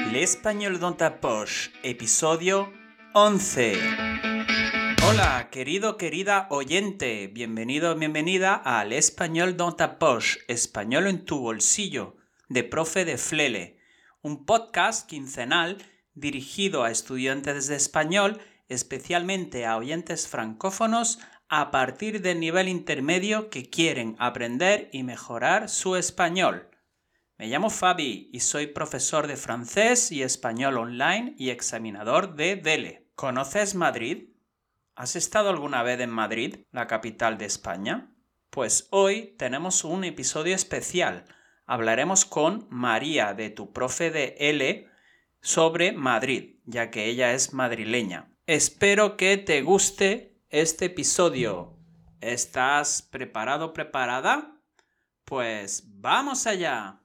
L'Espagnol dans ta poche, episodio 11. Hola, querida oyente, bienvenido o bienvenida a L'Espagnol dans ta poche, español en tu bolsillo, de Profe de Flele, un podcast quincenal dirigido a estudiantes de español, especialmente a oyentes francófonos, a partir del nivel intermedio que quieren aprender y mejorar su español. Me llamo Fabi y soy profesor de francés y español online y examinador de DELE. ¿Conoces Madrid? ¿Has estado alguna vez en Madrid, la capital de España? Pues hoy tenemos un episodio especial. Hablaremos con María de tu profe de L sobre Madrid, ya que ella es madrileña. Espero que te guste este episodio. ¿Estás preparada? Pues ¡vamos allá!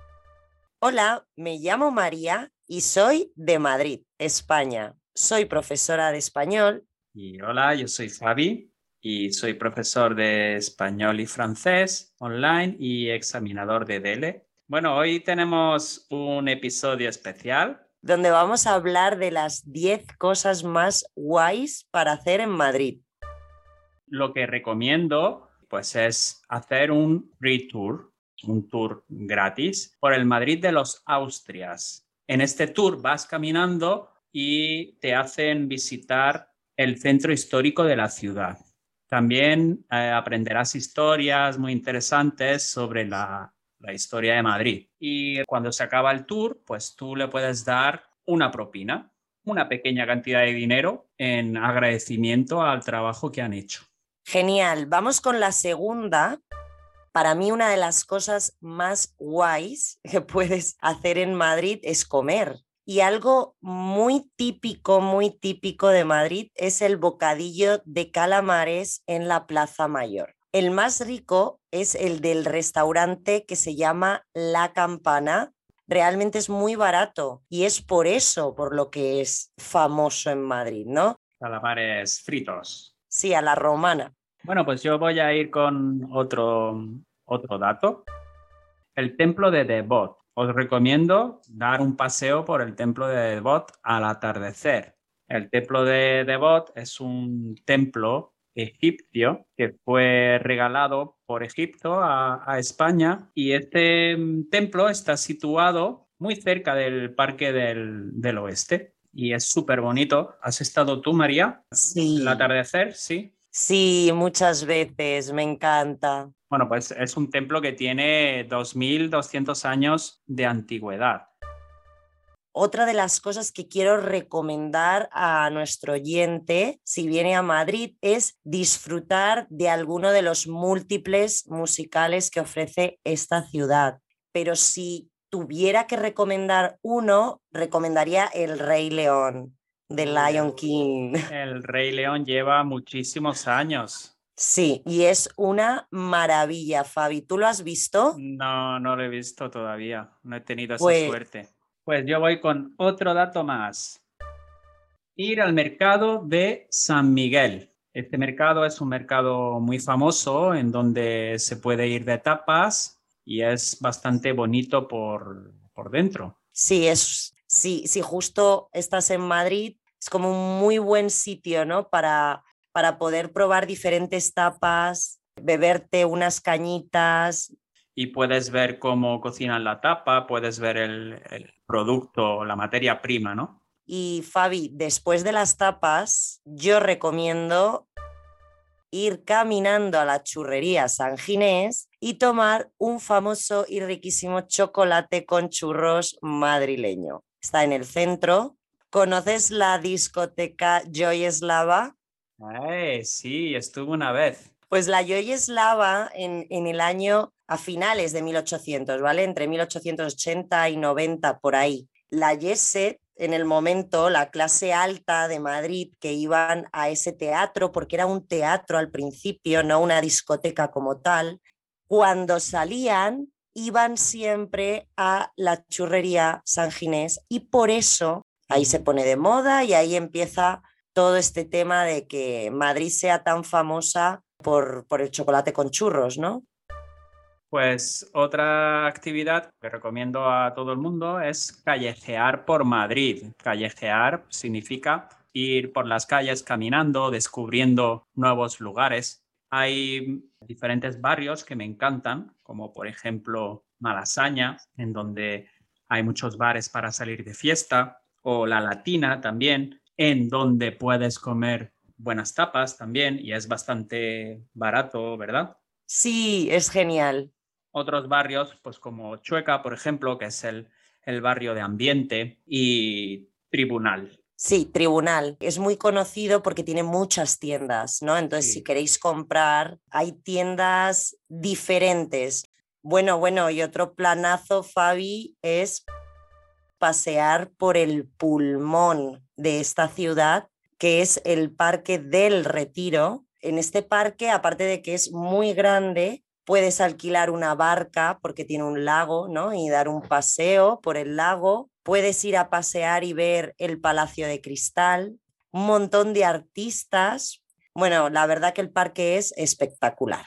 Hola, me llamo María y soy de Madrid, España. Soy profesora de español. Y hola, yo soy Fabi y soy profesor de español y francés online y examinador de DELE. Bueno, hoy tenemos un episodio especial Donde vamos a hablar de las 10 cosas más guays para hacer en Madrid. Lo que recomiendo pues es hacer un free tour, un tour gratis por el Madrid de los Austrias. En este tour vas caminando y te hacen visitar el centro histórico de la ciudad. También aprenderás historias muy interesantes sobre la historia de Madrid. Y cuando se acaba el tour, pues tú le puedes dar una propina, una pequeña cantidad de dinero en agradecimiento al trabajo que han hecho. Genial, vamos con la segunda. Para mí una de las cosas más guays que puedes hacer en Madrid es comer. Y algo muy típico de Madrid es el bocadillo de calamares en la Plaza Mayor. El más rico es el del restaurante que se llama La Campana. Realmente es muy barato y es por eso por lo que es famoso en Madrid, ¿no? Calamares fritos. Sí, a la romana. Bueno, pues yo voy a ir con otro dato. El templo de Devot. Os recomiendo dar un paseo por el templo de Devot al atardecer. El templo de Devot es un templo egipcio que fue regalado por Egipto a España y este templo está situado muy cerca del Parque del Oeste y es súper bonito. ¿Has estado tú, María? Sí. El atardecer, sí. Sí, muchas veces, me encanta. Bueno, pues es un templo que tiene 2200 años de antigüedad. Otra de las cosas que quiero recomendar a nuestro oyente, si viene a Madrid, es disfrutar de alguno de los múltiples musicales que ofrece esta ciudad. Pero si tuviera que recomendar uno, recomendaría El Rey León, de Lion King. El Rey León lleva muchísimos años. Sí, y es una maravilla, Fabi. ¿Tú lo has visto? No, no lo he visto todavía. No he tenido esa Pues suerte. Pues yo voy con otro dato más. Ir al mercado de San Miguel. Este mercado es un mercado muy famoso en donde se puede ir de tapas y es bastante bonito por dentro. sí, si justo estás en Madrid, es como un muy buen sitio, ¿no? Para poder probar diferentes tapas, beberte unas cañitas. Y puedes ver cómo cocinan la tapa, puedes ver el producto, la materia prima, ¿no? Y Fabi, después de las tapas, yo recomiendo ir caminando a la churrería San Ginés y tomar un famoso y riquísimo chocolate con churros madrileño. Está en el centro. ¿Conoces la discoteca Joy Eslava? Sí, estuve una vez. Pues la Joy Eslava en el año a finales de 1800, ¿vale? Entre 1880 y 90, por ahí. La Jet en el momento, la clase alta de Madrid que iban a ese teatro, porque era un teatro al principio, no una discoteca como tal, cuando salían iban siempre a la churrería San Ginés y por eso ahí se pone de moda y ahí empieza todo este tema de que Madrid sea tan famosa por el chocolate con churros, ¿no? Pues otra actividad que recomiendo a todo el mundo es callejear por Madrid. Callejear significa ir por las calles caminando, descubriendo nuevos lugares. Hay diferentes barrios que me encantan, como por ejemplo Malasaña, en donde hay muchos bares para salir de fiesta, o La Latina también, en donde puedes comer buenas tapas también y es bastante barato, ¿verdad? Sí, es genial. Otros barrios, pues como Chueca, por ejemplo, que es el barrio de ambiente, y Tribunal. Sí, Tribunal. Es muy conocido porque tiene muchas tiendas, ¿no? Entonces, si Sí. queréis comprar, hay tiendas diferentes. Bueno, y otro planazo, Fabi, es pasear por el pulmón de esta ciudad, que es el Parque del Retiro. En este parque, aparte de que es muy grande, puedes alquilar una barca porque tiene un lago, ¿no? Y dar un paseo por el lago. Puedes ir a pasear y ver el Palacio de Cristal, un montón de artistas. Bueno, la verdad que el parque es espectacular.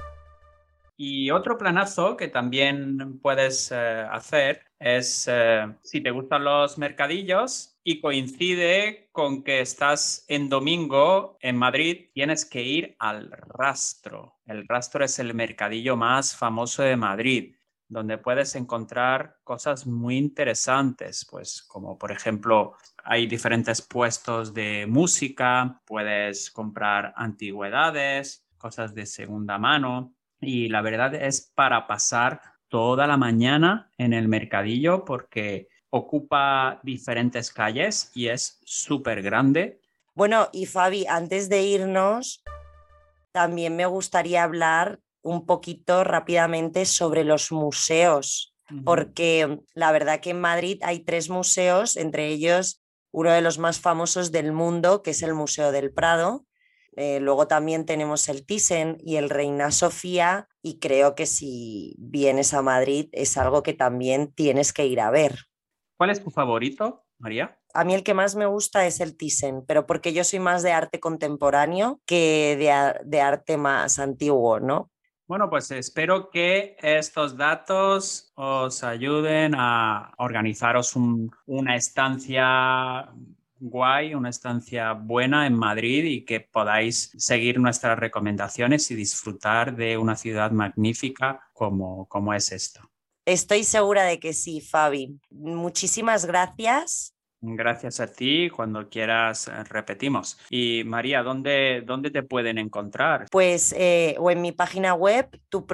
Y otro planazo que también puedes hacer es, si te gustan los mercadillos y coincide con que estás en domingo en Madrid, tienes que ir al Rastro. El Rastro es el mercadillo más famoso de Madrid, donde puedes encontrar cosas muy interesantes, pues como por ejemplo hay diferentes puestos de música, puedes comprar antigüedades, cosas de segunda mano. Y la verdad es para pasar toda la mañana en el mercadillo porque ocupa diferentes calles y es súper grande. Bueno, y Fabi, antes de irnos, también me gustaría hablar un poquito rápidamente sobre los museos, Ujú. porque la verdad que en Madrid hay 3 museos, entre ellos uno de los más famosos del mundo, que es el Museo del Prado. Luego también tenemos el Thyssen y el Reina Sofía, y creo que si vienes a Madrid es algo que también tienes que ir a ver. ¿Cuál es tu favorito, María? A mí el que más me gusta es el Thyssen, pero porque yo soy más de arte contemporáneo que de arte más antiguo, ¿no? Bueno, pues espero que estos datos os ayuden a organizaros una estancia guay, una estancia buena en Madrid y que podáis seguir nuestras recomendaciones y disfrutar de una ciudad magnífica como es esto. Estoy segura de que sí, Fabi. Muchísimas gracias. Gracias a ti, cuando quieras repetimos. Y María, ¿dónde te pueden encontrar? Pues o en mi página web,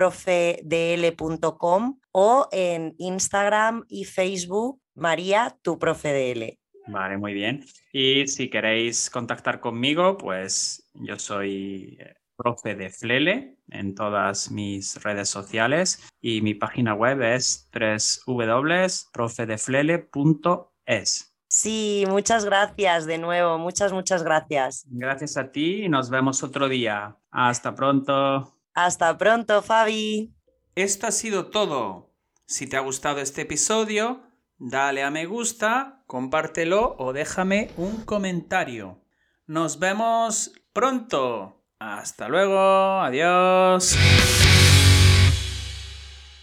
tuprofedl.com, o en Instagram y Facebook, María, tuprofedl. Vale, muy bien. Y si queréis contactar conmigo, pues yo soy profe de Flele en todas mis redes sociales y mi página web es www.profedeflele.es. Sí, muchas gracias de nuevo, muchas gracias. Gracias a ti y nos vemos otro día. Hasta pronto. Hasta pronto, Fabi. Esto ha sido todo. Si te ha gustado este episodio, dale a me gusta, compártelo o déjame un comentario. Nos vemos pronto. Hasta luego. Adiós.